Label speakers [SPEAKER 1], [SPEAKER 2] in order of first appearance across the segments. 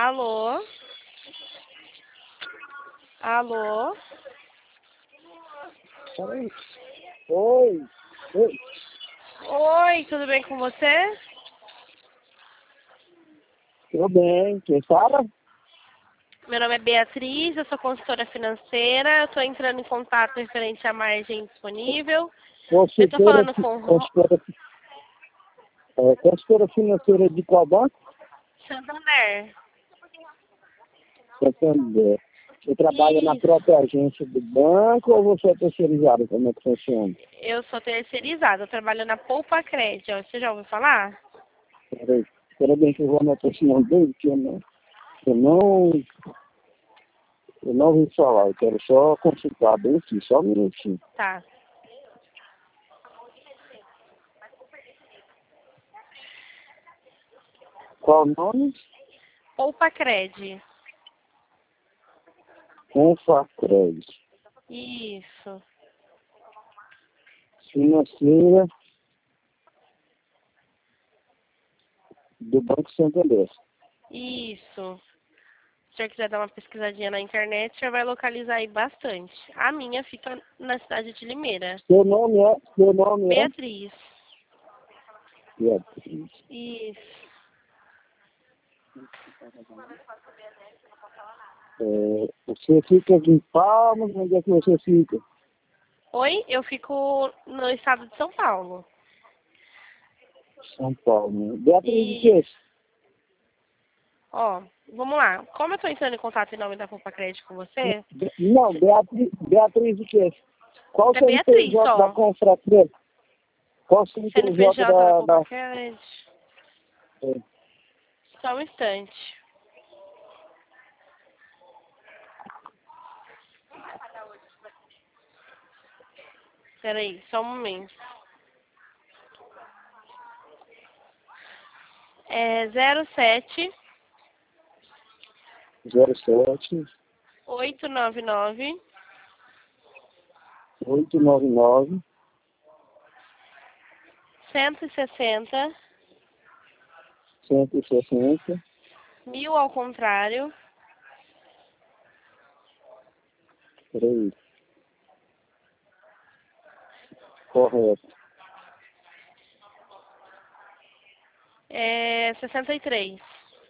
[SPEAKER 1] Alô? Alô?
[SPEAKER 2] Oi. Oi. Oi.
[SPEAKER 1] Oi, tudo bem com você?
[SPEAKER 2] Tudo bem. Quem fala?
[SPEAKER 1] Meu nome é Beatriz, eu sou consultora financeira. Eu estou entrando em contato referente à margem disponível. Eu estou
[SPEAKER 2] Consultora,
[SPEAKER 1] falando com
[SPEAKER 2] consultora, consultora financeira de qual banco?
[SPEAKER 1] Santander.
[SPEAKER 2] Santander. Você trabalha na
[SPEAKER 1] Isso.
[SPEAKER 2] própria agência do banco ou você é terceirizado? Como é que funciona?
[SPEAKER 1] Eu sou terceirizada, eu trabalho na Poupa Crédito. Você já ouviu falar?
[SPEAKER 2] Peraí. Espera bem que eu vou anotar esse nome dele, porque eu não ouvi falar. Eu quero só consultar bem aqui, só um minutinho.
[SPEAKER 1] Tá.
[SPEAKER 2] Qual o nome?
[SPEAKER 1] Poupa Crédito.
[SPEAKER 2] Confacred.
[SPEAKER 1] Isso.
[SPEAKER 2] Financeira do Banco Santander.
[SPEAKER 1] Isso. Se o senhor quiser dar uma pesquisadinha na internet, o senhor vai localizar aí bastante. A minha fica na cidade de Limeira.
[SPEAKER 2] Seu nome é?
[SPEAKER 1] Beatriz.
[SPEAKER 2] Beatriz.
[SPEAKER 1] Isso.
[SPEAKER 2] Você fica em Palmas, onde é que você fica?
[SPEAKER 1] Oi, eu fico no estado de São Paulo.
[SPEAKER 2] São Paulo, né? Beatriz de
[SPEAKER 1] E,
[SPEAKER 2] quê?
[SPEAKER 1] ó, vamos lá. Como eu estou entrando em contato em nome da Poupa Crédito com você,
[SPEAKER 2] Não, Beatriz de quê? Qual o
[SPEAKER 1] é Beatriz
[SPEAKER 2] CNPJ da
[SPEAKER 1] só.
[SPEAKER 2] Confratriz? Qual o CNPJ
[SPEAKER 1] CNPJ da Poupa
[SPEAKER 2] da...
[SPEAKER 1] Crédito.
[SPEAKER 2] É,
[SPEAKER 1] Só um instante. Peraí, só um momento. É 07
[SPEAKER 2] 07
[SPEAKER 1] 899
[SPEAKER 2] 899
[SPEAKER 1] 160
[SPEAKER 2] 160
[SPEAKER 1] 1000 ao contrário.
[SPEAKER 2] Peraí. Correto.
[SPEAKER 1] É 63.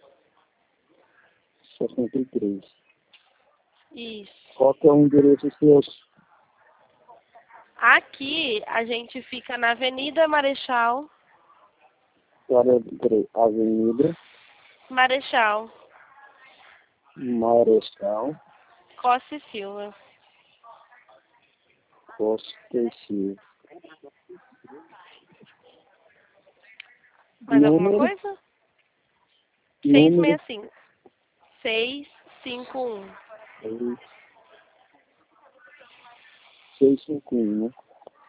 [SPEAKER 2] 63.
[SPEAKER 1] Isso.
[SPEAKER 2] Qual que é o endereço seu?
[SPEAKER 1] Aqui a gente fica na Avenida Marechal.
[SPEAKER 2] Peraí. Avenida
[SPEAKER 1] Marechal
[SPEAKER 2] Marechal
[SPEAKER 1] Costa e Silva.
[SPEAKER 2] Costa e Silva.
[SPEAKER 1] Mais alguma
[SPEAKER 2] Número,
[SPEAKER 1] coisa?
[SPEAKER 2] número
[SPEAKER 1] 665. 651.
[SPEAKER 2] 651, né?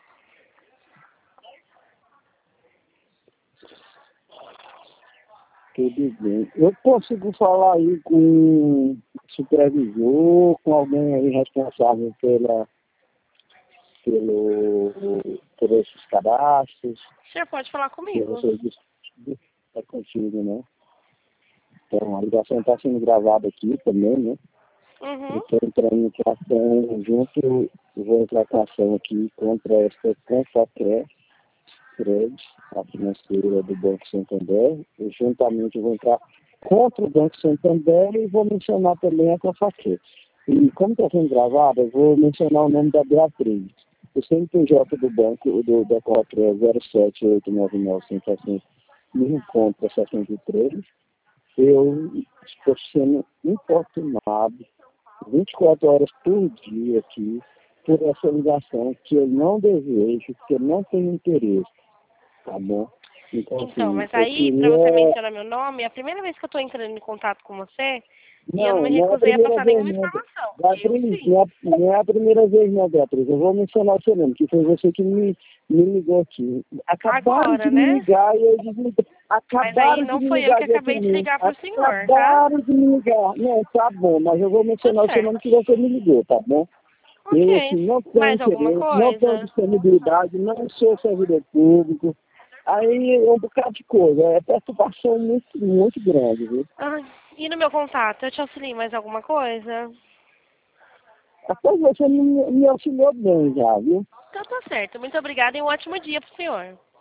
[SPEAKER 2] Tudo bem. Eu consigo falar aí com o supervisor, com alguém aí responsável por esses cadastros,
[SPEAKER 1] O senhor pode falar
[SPEAKER 2] pelo
[SPEAKER 1] comigo.
[SPEAKER 2] serviço. É contigo, né? Então, a ligação está sendo gravada aqui também, né? Eu
[SPEAKER 1] Uhum.
[SPEAKER 2] estou entrando em ação junto, eu vou entrar com ação aqui contra esta Confacred, a financeira do Banco Santander. Eu juntamente vou entrar contra o Banco Santander e vou mencionar também a Confacred. E como está sendo gravado, eu vou mencionar o nome da Beatriz. O CNPJ do banco, da Confacred é 07899 me encontra 63. Eu estou sendo importunado 24 horas por dia aqui por essa ligação que eu não desejo, que eu não tenho interesse, tá bom? Então,
[SPEAKER 1] Então,
[SPEAKER 2] assim,
[SPEAKER 1] mas
[SPEAKER 2] eu
[SPEAKER 1] aí, pra você
[SPEAKER 2] queria...
[SPEAKER 1] mencionar meu nome, é a primeira vez que eu tô entrando em contato com você e eu não
[SPEAKER 2] Não,
[SPEAKER 1] me
[SPEAKER 2] não é a
[SPEAKER 1] recusei a
[SPEAKER 2] primeira
[SPEAKER 1] passar
[SPEAKER 2] vez
[SPEAKER 1] nenhuma
[SPEAKER 2] não,
[SPEAKER 1] informação. Eu
[SPEAKER 2] Beatriz,
[SPEAKER 1] sim.
[SPEAKER 2] não é a primeira vez não, Beatriz. Eu vou mencionar o seu nome, que foi você que me ligou aqui. Acabaram
[SPEAKER 1] Agora,
[SPEAKER 2] de me
[SPEAKER 1] né?
[SPEAKER 2] ligar e eu desliguei.
[SPEAKER 1] Mas aí
[SPEAKER 2] Acabaram de
[SPEAKER 1] não
[SPEAKER 2] me
[SPEAKER 1] foi eu
[SPEAKER 2] ligar
[SPEAKER 1] que acabei de
[SPEAKER 2] diretamente.
[SPEAKER 1] ligar pro senhor, tá?
[SPEAKER 2] Acabaram de me ligar. Não, tá bom, mas eu vou
[SPEAKER 1] Tudo
[SPEAKER 2] mencionar o seu nome
[SPEAKER 1] certo.
[SPEAKER 2] que você me ligou, tá bom? Eu, assim,
[SPEAKER 1] Ok.
[SPEAKER 2] não tenho
[SPEAKER 1] Mais alguma
[SPEAKER 2] interesse, não tenho
[SPEAKER 1] coisa?
[SPEAKER 2] disponibilidade, não sou servidor público, Aí é um bocado de coisa, é perturbação muito grande, viu?
[SPEAKER 1] Ai, e no meu contato, eu te auxilio em mais alguma coisa?
[SPEAKER 2] Até você me auxiliou bem já, viu?
[SPEAKER 1] Então tá certo. Muito obrigada e um ótimo dia pro senhor.